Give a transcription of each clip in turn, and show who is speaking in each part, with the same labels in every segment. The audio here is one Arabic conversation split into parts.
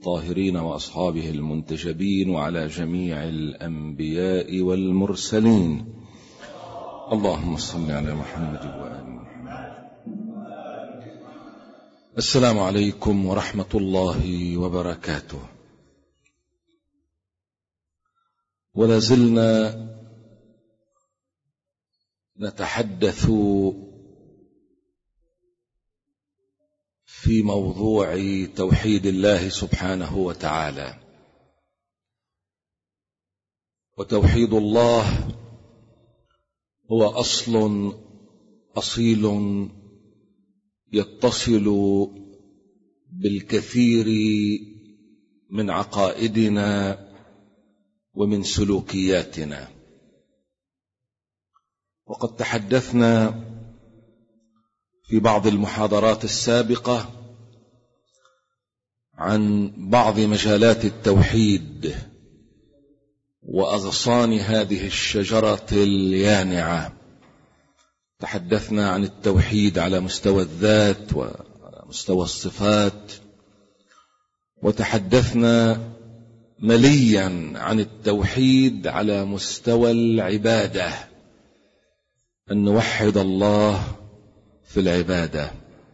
Speaker 1: الطاهرين وأصحابه المنتجبين وعلى جميع الأنبياء والمرسلين. اللهم صل على محمد وآل محمد. السلام عليكم ورحمة الله وبركاته. ولا زلنا نتحدث في موضوع توحيد الله سبحانه وتعالى. وتوحيد الله هو أصل أصيل يتصل بالكثير من عقائدنا ومن سلوكياتنا. وقد تحدثنا في بعض المحاضرات السابقة عن بعض مجالات التوحيد وأغصان هذه الشجرة اليانعة. تحدثنا عن التوحيد على مستوى الذات وعلى مستوى الصفات، وتحدثنا مليا عن التوحيد على مستوى العبادة، أن نوحد الله في العبادة.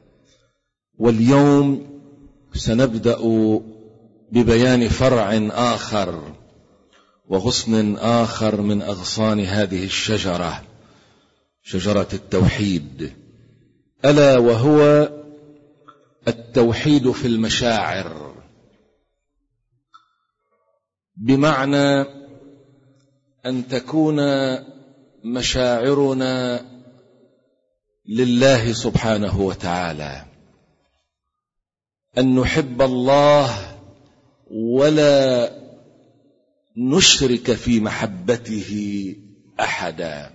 Speaker 1: واليوم سنبدأ ببيان فرع آخر وغصن آخر من أغصان هذه الشجرة، شجرة التوحيد، ألا وهو التوحيد في المشاعر. بمعنى أن تكون مشاعرنا لله سبحانه وتعالى، أن نحب الله ولا نشرك في محبته أحدا.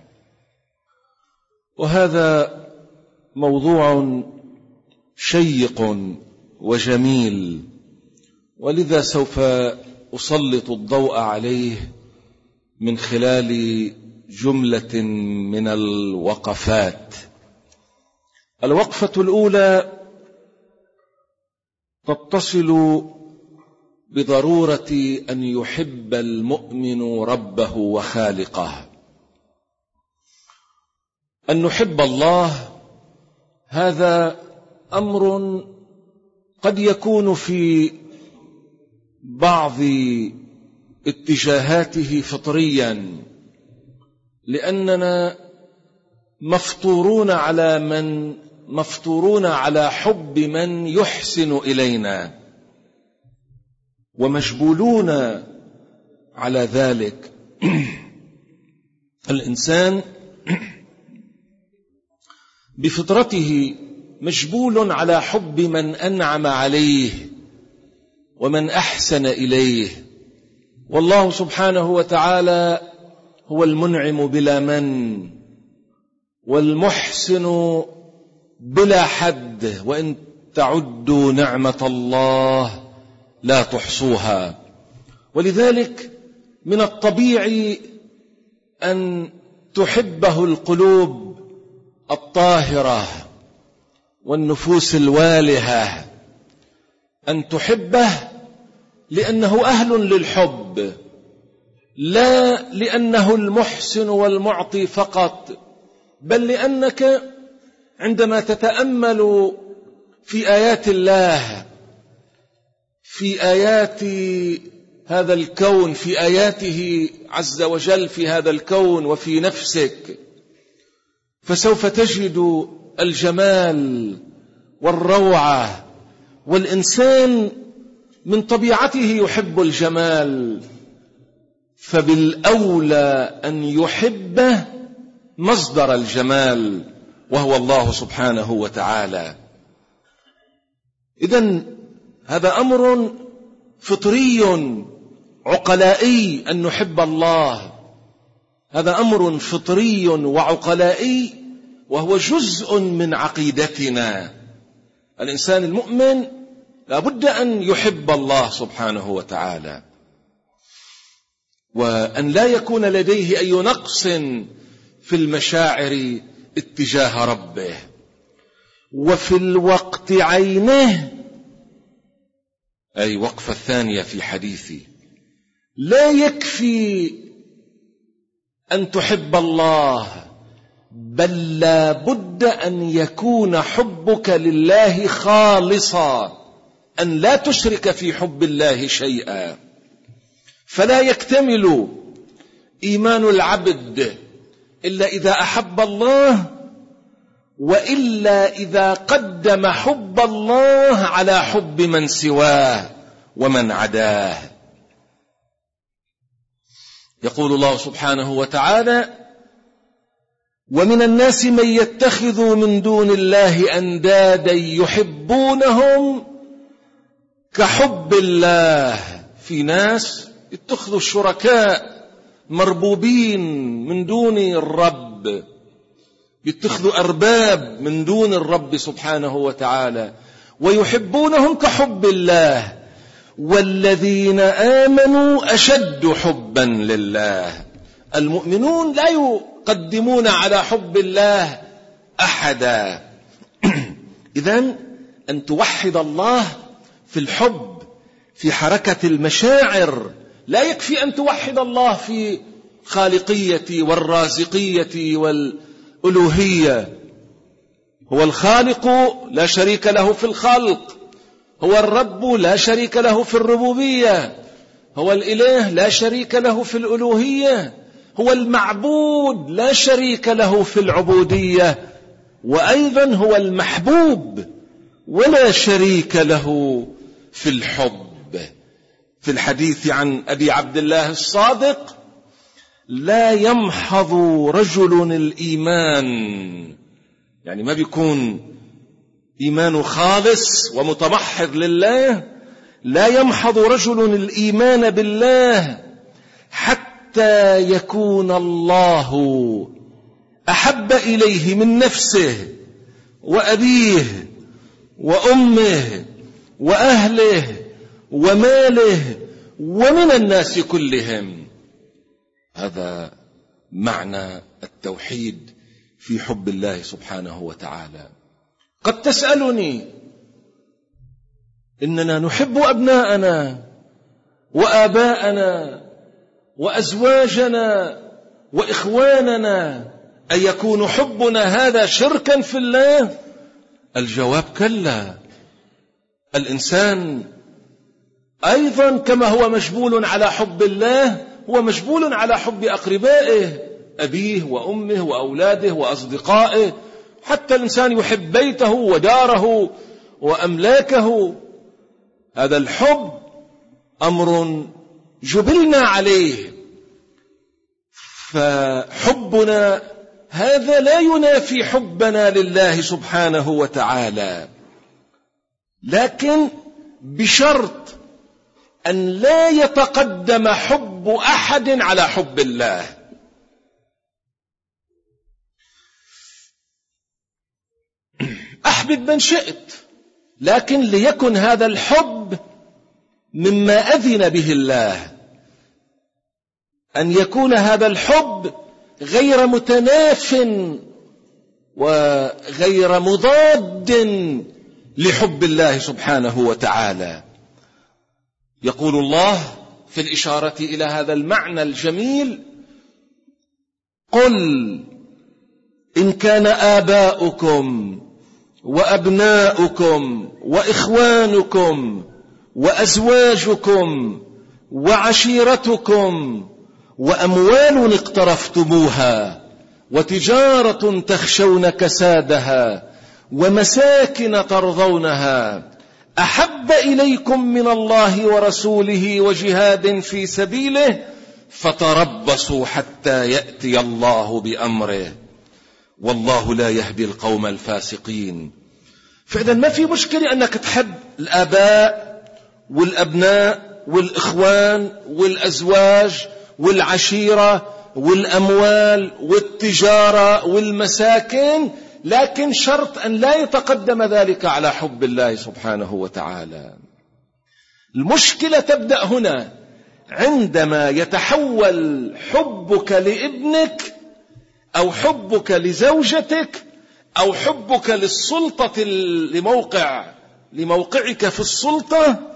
Speaker 1: وهذا موضوع شيق وجميل، ولذا سوف أسلط الضوء عليه من خلال جملة من الوقفات. الوقفة الأولى تتصل بضرورة أن يحب المؤمن ربه وخالقه. أن نحب الله هذا أمر قد يكون في بعض اتجاهاته فطريا، لأننا مفطورون على حب من يحسن إلينا، ومجبولون على ذلك. الإنسان بفطرته مجبول على حب من أنعم عليه ومن أحسن إليه. والله سبحانه وتعالى هو المنعم بلا من، والمحسن بلا حد، وإن تعدوا نعمة الله لا تحصوها. ولذلك من الطبيعي أن تحبه القلوب الطاهرة والنفوس الوالهة، أن تحبه لأنه أهل للحب، لا لأنه المحسن والمعطي فقط، بل لأنك عندما تتأمل في آيات الله، في آيات هذا الكون، في آياته عز وجل في هذا الكون وفي نفسك، فسوف تجد الجمال والروعة. والإنسان من طبيعته يحب الجمال، فبالأولى أن يحبه مصدر الجمال وهو الله سبحانه وتعالى. إذن هذا أمر فطري عقلائي أن نحب الله، هذا أمر فطري وعقلائي، وهو جزء من عقيدتنا. الإنسان المؤمن لابد أن يحب الله سبحانه وتعالى، وأن لا يكون لديه أي نقص في المشاعر اتجاه ربه. وفي الوقت عينه أي وقفة ثانية في حديثي. لا يكفي أن تحب الله، بل لا بد أن يكون حبك لله خالصا، أن لا تشرك في حب الله شيئا. فلا يكتمل إيمان العبد إلا إذا أحب الله، وإلا إذا قدم حب الله على حب من سواه ومن عداه. يقول الله سبحانه وتعالى: ومن الناس من يتخذ من دون الله أندادا يحبونهم كحب الله. في ناس يتخذوا الشركاء مربوبين من دون الرب، يتخذوا أرباب من دون الرب سبحانه وتعالى، ويحبونهم كحب الله، والذين آمنوا أشد حبا لله. المؤمنون لا يقدمون على حب الله أحدا. إذن أن توحد الله في الحب، في حركة المشاعر. لا يكفي أن توحد الله في خالقية والرازقية والألوهية. هو الخالق لا شريك له في الخلق، هو الرب لا شريك له في الربوبية، هو الإله لا شريك له في الألوهية، هو المعبود لا شريك له في العبودية، وأيضا هو المحبوب ولا شريك له في الحب. في الحديث عن أبي عبد الله الصادق: لا يمحض رجل الإيمان، يعني ما بيكون إيمانه خالص ومتمحض لله، لا يمحض رجل الإيمان بالله حتى يكون الله أحب إليه من نفسه وأبيه وأمه وأهله وماله ومن الناس كلهم. هذا معنى التوحيد في حب الله سبحانه وتعالى. قد تسألني: إننا نحب أبناءنا وآباءنا وأزواجنا وإخواننا، أن يكون حبنا هذا شركا في الله؟ الجواب: كلا. الإنسان أيضا كما هو مجبول على حب الله، هو مجبول على حب أقربائه، أبيه وأمه وأولاده وأصدقائه. حتى الإنسان يحب بيته وداره وأملاكه. هذا الحب أمر جبلنا عليه، فحبنا هذا لا ينافي حبنا لله سبحانه وتعالى، لكن بشرط أن لا يتقدم حب أحد على حب الله. أحبب من شئت، لكن ليكن هذا الحب مما أذن به الله، أن يكون هذا الحب غير متناف وغير مضاد لحب الله سبحانه وتعالى. يقول الله في الإشارة إلى هذا المعنى الجميل: قل إن كان آباؤكم وأبناؤكم وإخوانكم وأزواجكم وعشيرتكم وأموال اقترفتموها وتجارة تخشون كسادها ومساكن ترضونها أحب إليكم من الله ورسوله وجهاد في سبيله فتربصوا حتى يأتي الله بأمره والله لا يهدي القوم الفاسقين. فإذا ما في مشكلة أنك تحب الآباء والأبناء والإخوان والأزواج والعشيرة والأموال والتجارة والمساكن، لكن شرط أن لا يتقدم ذلك على حب الله سبحانه وتعالى. المشكلة تبدأ هنا، عندما يتحول حبك لابنك أو حبك لزوجتك أو حبك للسلطة لموقعك في السلطة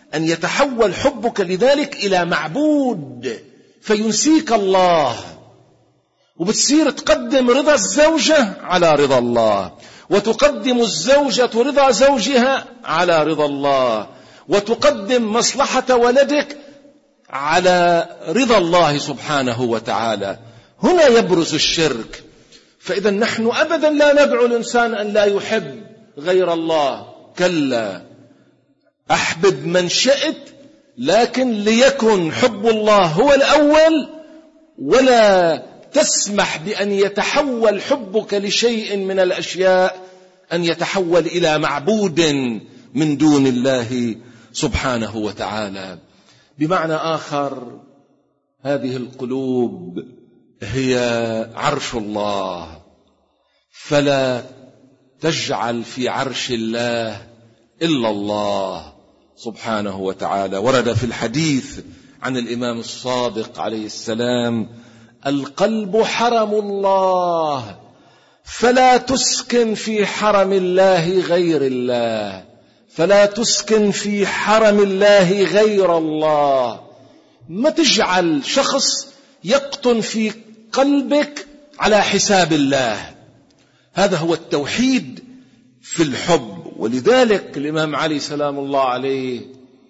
Speaker 1: أن يتحول حبك لذلك إلى معبود فينسيك الله، وبتصير تقدم رضا الزوجة على رضا الله، وتقدم الزوجة رضا زوجها على رضا الله، وتقدم مصلحة ولدك على رضا الله سبحانه وتعالى. هنا يبرز الشرك. فإذا نحن أبدا لا ندعو الإنسان أن لا يحب غير الله، كلا، أحبب من شئت، لكن ليكن حب الله هو الأول، ولا تسمح بأن يتحول حبك لشيء من الأشياء أن يتحول إلى معبود من دون الله سبحانه وتعالى. بمعنى آخر، هذه القلوب هي عرش الله، فلا تجعل في عرش الله إلا الله سبحانه وتعالى. ورد في الحديث عن الإمام الصادق عليه السلام: القلب حرم الله، فلا تسكن في حرم الله غير الله، فلا تسكن في حرم الله غير الله. ما تجعل شخص يقطن في قلبك على حساب الله. هذا هو التوحيد في الحب. ولذلك الإمام علي سلام الله عليه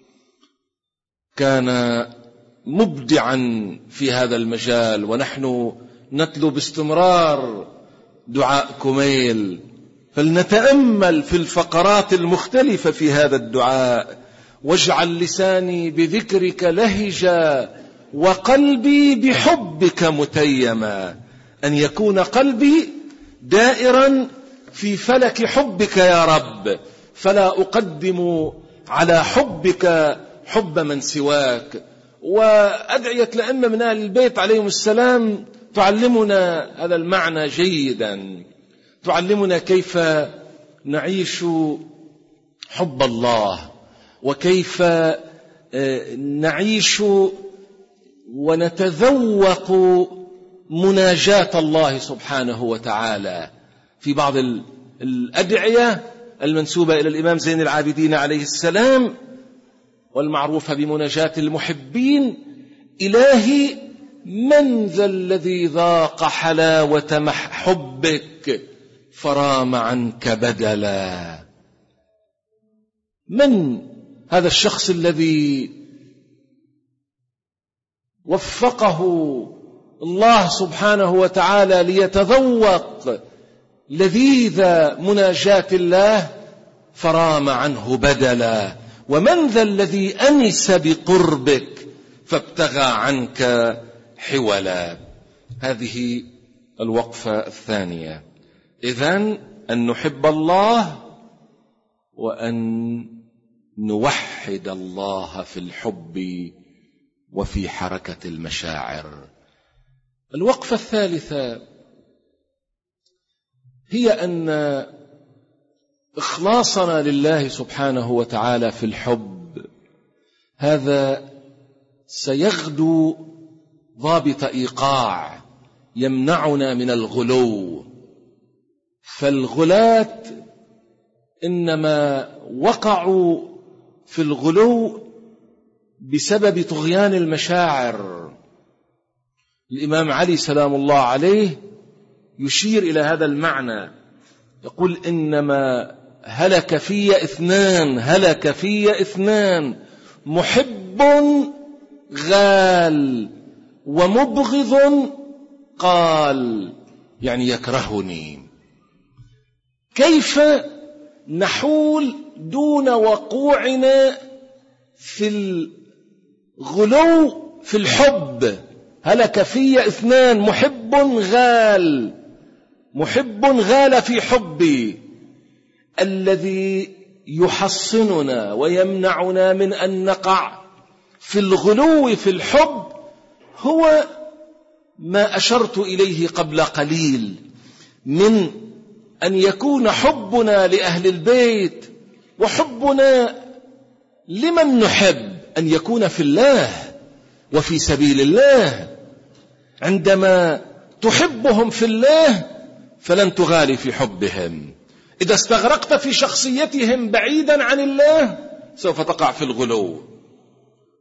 Speaker 1: كان مبدعا في هذا المجال، ونحن نتلو باستمرار دعاء كميل، فلنتأمل في الفقرات المختلفة في هذا الدعاء: واجعل لساني بذكرك لهجا وقلبي بحبك متيما. أن يكون قلبي دائرا في فلك حبك يا رب، فلا أقدم على حبك حب من سواك. وأدعية الأئمة من أهل البيت عليهم السلام تعلمنا هذا المعنى جيدا، تعلمنا كيف نعيش حب الله، وكيف نعيش ونتذوق مناجاة الله سبحانه وتعالى. في بعض الأدعية المنسوبة إلى الإمام زين العابدين عليه السلام والمعروفة بمناجاة المحبين: إلهي من ذا الذي ذاق حلاوة حبك فرام عنك بدلا. من هذا الشخص الذي وفقه الله سبحانه وتعالى ليتذوق لذيذ مناجاة الله فرام عنه بدلا؟ ومن ذا الذي أنس بقربك فابتغى عنك حولا؟ هذه الوقفة الثانية. إذن أن نحب الله وأن نوحد الله في الحب وفي حركة المشاعر. الوقفة الثالثة هي أن إخلاصنا لله سبحانه وتعالى في الحب هذا سيغدو ضابط إيقاع يمنعنا من الغلو. فالغلاة إنما وقعوا في الغلو بسبب طغيان المشاعر. الإمام علي سلام الله عليه يشير إلى هذا المعنى، يقول: إنما هلك في اثنان محب غال ومبغض قال، يعني يكرهني. كيف نحول دون وقوعنا في الغلو في الحب؟ هلك في اثنان محب غال في حبي. الذي يحصننا ويمنعنا من أن نقع في الغلو في الحب هو ما أشرت إليه قبل قليل من أن يكون حبنا لأهل البيت وحبنا لمن نحب أن يكون في الله وفي سبيل الله. عندما تحبهم في الله فلن تغالي في حبهم. إذا استغرقت في شخصيتهم بعيدا عن الله سوف تقع في الغلو.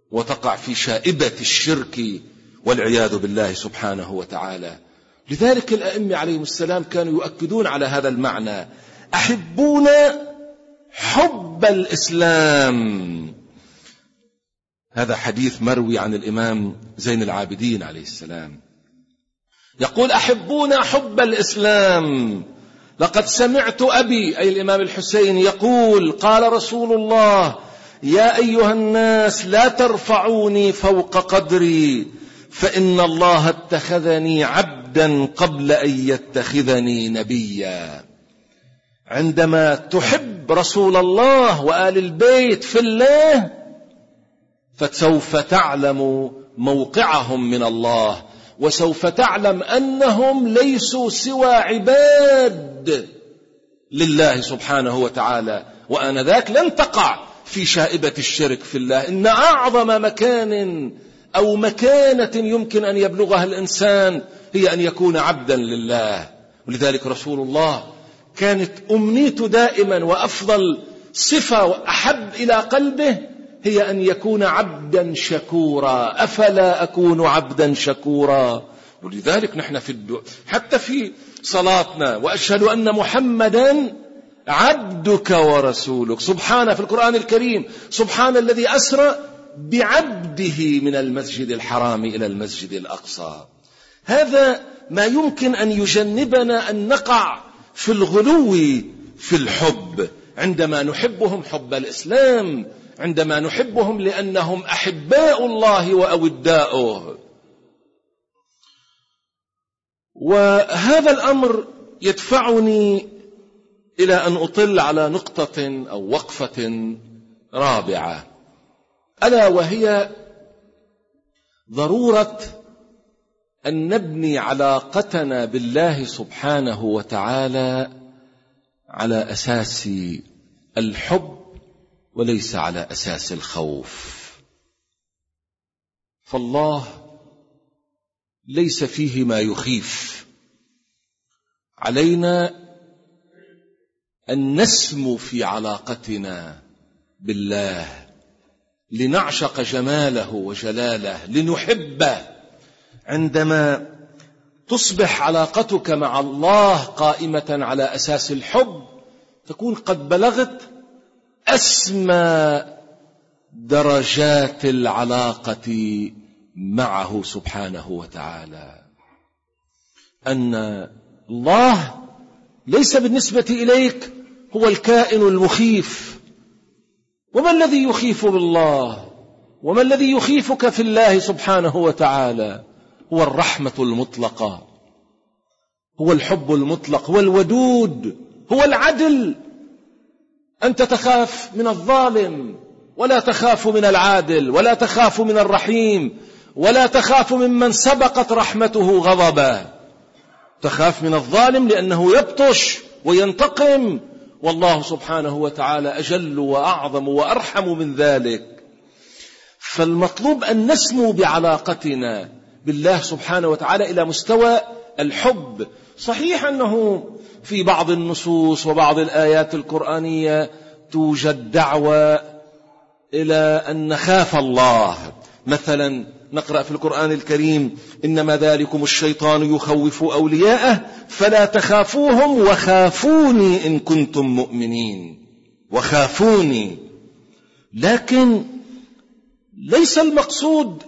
Speaker 1: وتقع في شائبة الشرك والعياذ بالله سبحانه وتعالى. لذلك الأئمة عليهم السلام كانوا يؤكدون على هذا المعنى: أحبونا حب الإسلام. هذا حديث مروي عن الإمام زين العابدين عليه السلام، يقول: أحبونا حب الإسلام. لقد سمعت أبي أي الإمام الحسين يقول: قال رسول الله: يا أيها الناس لا ترفعوني فوق قدري، فإن الله اتخذني عبدا قبل أن يتخذني نبيا. عندما تحب رسول الله وآل البيت في الله فسوف تعلم موقعهم من الله، وسوف تعلم أنهم ليسوا سوى عباد لله سبحانه وتعالى، وآنذاك لن تقع في شائبة الشرك في الله. إن أعظم مكان أو مكانة يمكن أن يبلغها الإنسان هي أن يكون عبدا لله. ولذلك رسول الله كانت أمنيته دائما وأفضل صفة وأحب إلى قلبه هي أن يكون عبدا شكورا. أفلا أكون عبدا شكورا؟ ولذلك نحن حتى في صلاتنا: وأشهد أن محمدا عبدك ورسولك. سبحانه في القرآن الكريم: سبحان الذي أسرى بعبده من المسجد الحرام إلى المسجد الأقصى. هذا ما يمكن أن يجنبنا أن نقع في الغلو في الحب، عندما نحبهم حب الإسلام، عندما نحبهم لأنهم أحباء الله وأوداؤه. وهذا الأمر يدفعني إلى أن أطل على نقطة أو وقفة رابعة، ألا وهي ضرورة أن نبني علاقتنا بالله سبحانه وتعالى على أساس الحب وليس على أساس الخوف. فالله ليس فيه ما يخيف. علينا أن نسمو في علاقتنا بالله، لنعشق جماله وجلاله، لنحبه. عندما تصبح علاقتك مع الله قائمة على أساس الحب تكون قد بلغت أسمى درجات العلاقة معه سبحانه وتعالى. أن الله ليس بالنسبة إليك هو الكائن المخيف. وما الذي يخيف بالله؟ وما الذي يخيفك في الله سبحانه وتعالى؟ هو الرحمة المطلقة، هو الحب المطلق، هو الودود، هو العدل. أنت تخاف من الظالم ولا تخاف من العادل، ولا تخاف من الرحيم، ولا تخاف ممن سبقت رحمته غضبا. تخاف من الظالم لأنه يبطش وينتقم، والله سبحانه وتعالى أجل وأعظم وأرحم من ذلك. فالمطلوب أن نسمو بعلاقتنا بالله سبحانه وتعالى إلى مستوى الحب. صحيح أنه في بعض النصوص وبعض الآيات القرآنية توجد دعوة إلى أن نخاف الله. مثلا نقرأ في القرآن الكريم: إنما ذلكم الشيطان يخوف أولياءه فلا تخافوهم وخافوني إن كنتم مؤمنين. وخافوني. لكن ليس المقصود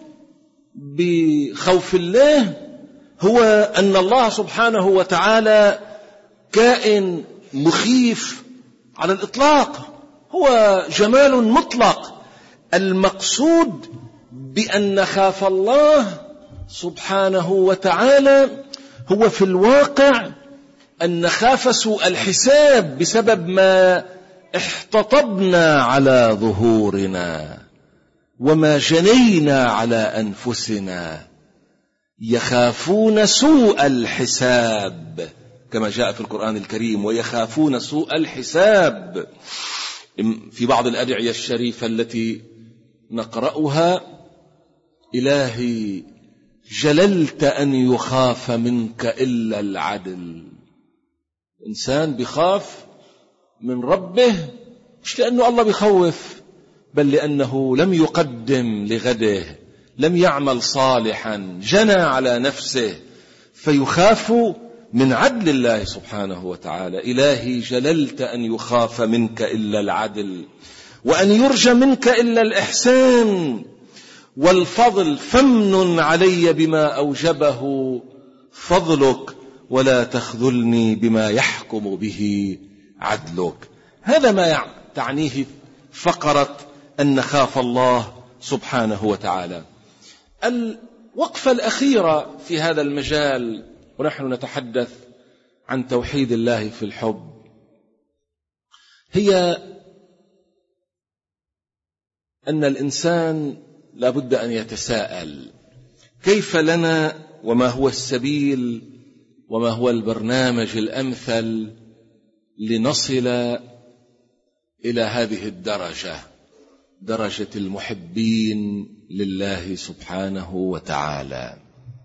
Speaker 1: بخوف الله هو أن الله سبحانه وتعالى كائن مخيف على الإطلاق، هو جمال مطلق. المقصود بأن نخاف الله سبحانه وتعالى هو في الواقع أن نخاف سوء الحساب بسبب ما احتطبنا على ظهورنا وما جنينا على أنفسنا. يخافون سوء الحساب كما جاء في القرآن الكريم: ويخافون سوء الحساب. في بعض الأدعية الشريفة التي نقرأها: إلهي جللت أن يخاف منك إلا العدل. إنسان بيخاف من ربه مش لأنه الله بيخوف، بل لأنه لم يقدم لغده، لم يعمل صالحا، جنى على نفسه، فيخاف من عدل الله سبحانه وتعالى. إلهي جللت أن يخاف منك إلا العدل، وأن يرجى منك إلا الإحسان والفضل، فمن علي بما أوجبه فضلك، ولا تخذلني بما يحكم به عدلك. هذا ما تعنيه فقرة أن نخاف الله سبحانه وتعالى. الوقفة الأخيرة في هذا المجال ونحن نتحدث عن توحيد الله في الحب هي أن الإنسان لا بد أن يتساءل كيف لنا، وما هو السبيل، وما هو البرنامج الأمثل لنصل إلى هذه الدرجة، درجة المحبين لله سبحانه وتعالى.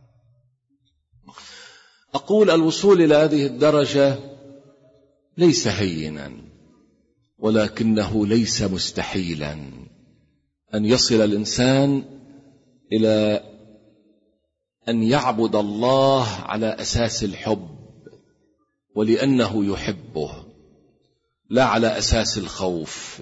Speaker 1: أقول الوصول إلى هذه الدرجة ليس هينا، ولكنه ليس مستحيلا أن يصل الإنسان إلى أن يعبد الله على أساس الحب، ولأنه يحبه، لا على أساس الخوف.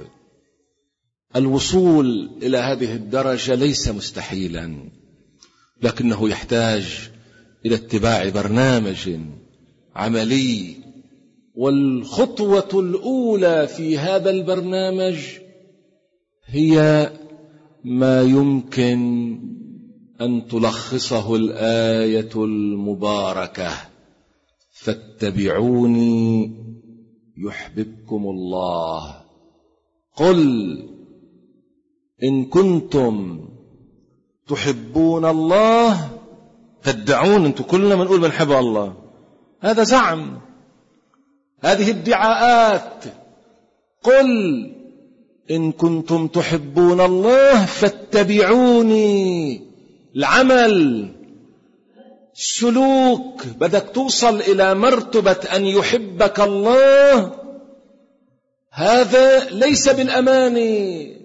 Speaker 1: الوصول إلى هذه الدرجة ليس مستحيلا، لكنه يحتاج إلى اتباع برنامج عملي، والخطوة الأولى في هذا البرنامج هي ما يمكن أن تلخصه الآية المباركة: فاتبعوني يحببكم الله. قل إن كنتم تحبون الله، تدعون، أنتم كلنا بنقول بنحب الله، هذا زعم، هذه ادعاءات. قل إن كنتم تحبون الله فاتبعوني، العمل، السلوك، بدك توصل إلى مرتبة أن يحبك الله. هذا ليس بالأماني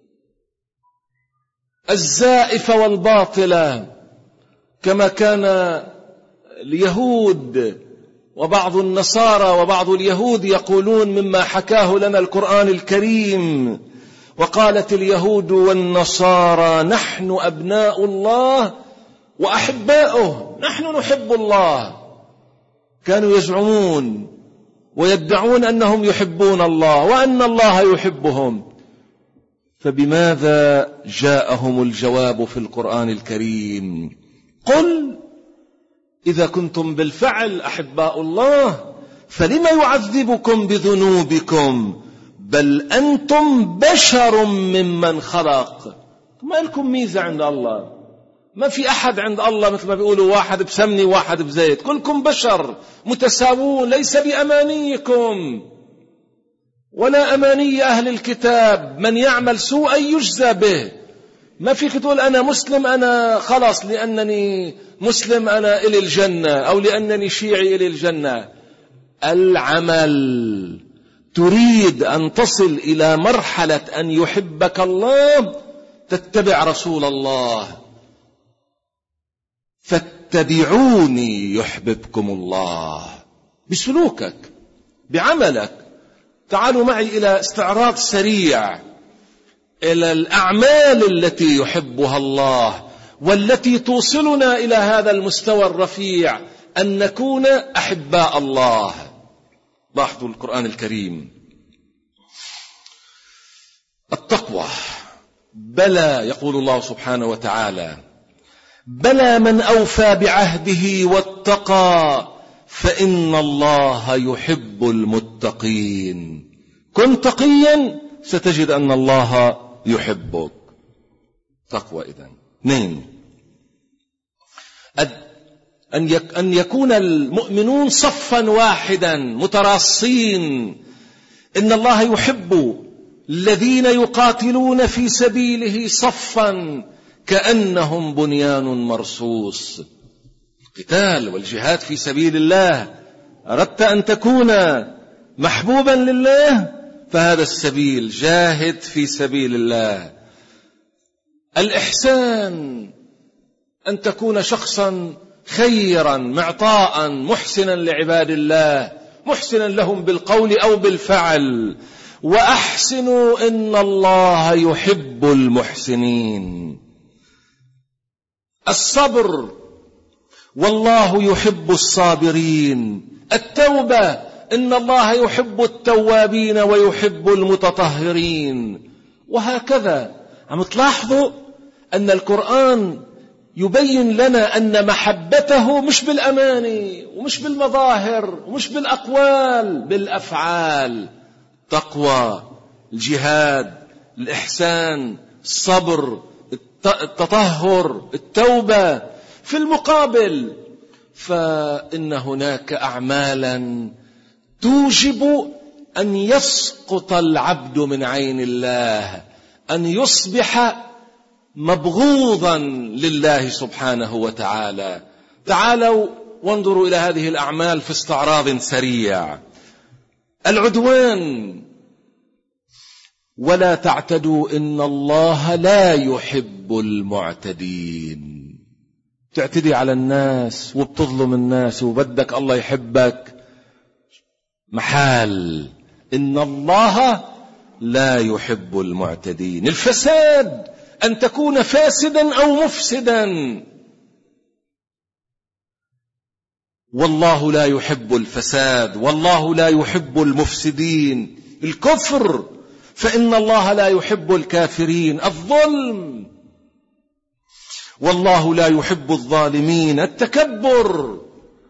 Speaker 1: الزائفة والباطلة كما كان اليهود وبعض النصارى وبعض اليهود يقولون مما حكاه لنا القرآن الكريم: وقالت اليهود والنصارى نحن أبناء الله وأحباؤه، نحن نحب الله. كانوا يزعمون ويدعون أنهم يحبون الله وأن الله يحبهم. فبماذا جاءهم الجواب في القرآن الكريم؟ قل إذا كنتم بالفعل أحباء الله فلم يعذبكم بذنوبكم بل أنتم بشر ممن خلق. ما لكم ميزة عند الله، ما في أحد عند الله مثل ما بيقولوا واحد بسمني واحد بزيت، كلكم بشر متساوون، ليس بأمانيكم ولا أماني أهل الكتاب، من يعمل سوءا يجزى به. ما فيك تقول أنا مسلم أنا خلاص لأنني مسلم أنا إلى الجنة، أو لأنني شيعي إلى الجنة. العمل، تريد أن تصل إلى مرحلة أن يحبك الله، تتبع رسول الله. فاتبعوني يحببكم الله، بسلوكك، بعملك. تعالوا معي إلى استعراض سريع إلى الأعمال التي يحبها الله والتي توصلنا إلى هذا المستوى الرفيع أن نكون أحباء الله. لاحظوا القرآن الكريم: التقوى، بلى، يقول الله سبحانه وتعالى: بلى من أوفى بعهده واتقى فإن الله يحب المتقين. كن تقيا ستجد أن الله يحبك. تقوى. إذن 2، أن يكون المؤمنون صفا واحدا متراصين. إن الله يحب الذين يقاتلون في سبيله صفا كأنهم بنيان مرصوص. القتال والجهاد في سبيل الله، أردت أن تكون محبوبا لله فهذا السبيل، جاهد في سبيل الله. الإحسان أن تكون شخصا خيرا معطاء محسنا لعباد الله، محسنا لهم بالقول أو بالفعل. وأحسنوا إن الله يحب المحسنين. الصبر، والله يحب الصابرين. التوبة، إن الله يحب التوابين ويحب المتطهرين. وهكذا عم تلاحظوا أن القرآن يبين لنا أن محبته مش بالأماني ومش بالمظاهر ومش بالأقوال، بالأفعال. تقوى، الجهاد، الإحسان، الصبر، التطهر، التوبة. في المقابل فإن هناك أعمالا توجب أن يسقط العبد من عين الله، أن يصبح مبغوضا لله سبحانه وتعالى. تعالوا وانظروا إلى هذه الأعمال في استعراض سريع. العدوان، ولا تعتدوا إن الله لا يحب المعتدين. تعتدي على الناس وبتظلم الناس وبدك الله يحبك، محال. إن الله لا يحب المعتدين. الفساد، أن تكون فاسدا أو مفسدا، والله لا يحب الفساد، والله لا يحب المفسدين. الكفر، فإن الله لا يحب الكافرين. الظلم، والله لا يحب الظالمين. التكبر،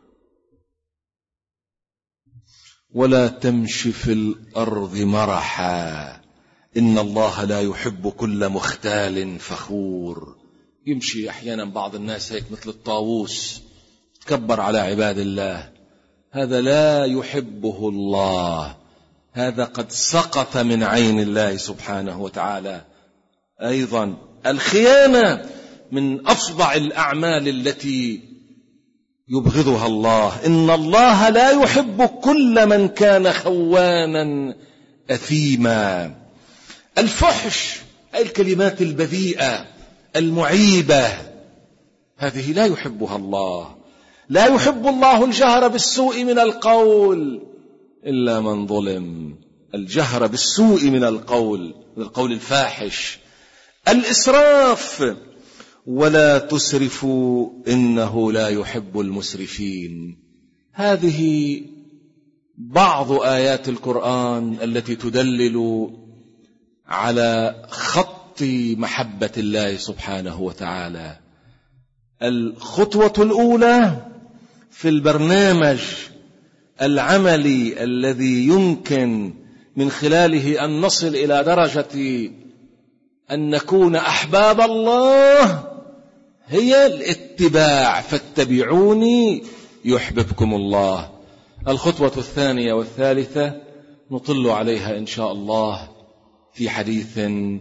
Speaker 1: ولا تمش في الأرض مرحا، إن الله لا يحب كل مختال فخور. يمشي أحيانا بعض الناس هيك مثل الطاووس، تكبر على عباد الله، هذا لا يحبه الله، هذا قد سقط من عين الله سبحانه وتعالى. أيضا الخيانة من أفظع الأعمال التي يبغضها الله. إن الله لا يحب كل من كان خوانا أثيما. الفحش، أي الكلمات البذيئة المعيبة، هذه لا يحبها الله. لا يحب الله الجهر بالسوء من القول إلا من ظلم. الجهر بالسوء من القول الفاحش. الإسراف، ولا تسرفوا إنه لا يحب المسرفين. هذه بعض آيات القرآن التي تدلل على خط محبة الله سبحانه وتعالى. الخطوة الأولى في البرنامج العملي الذي يمكن من خلاله أن نصل إلى درجة أن نكون أحباب الله هي الاتباع، فاتبعوني يحببكم الله. الخطوة الثانية والثالثة نطل عليها إن شاء الله في حديث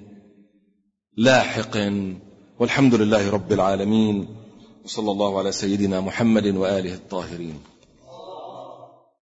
Speaker 1: لاحق، والحمد لله رب العالمين، وصلى الله على سيدنا محمد وآله الطاهرين.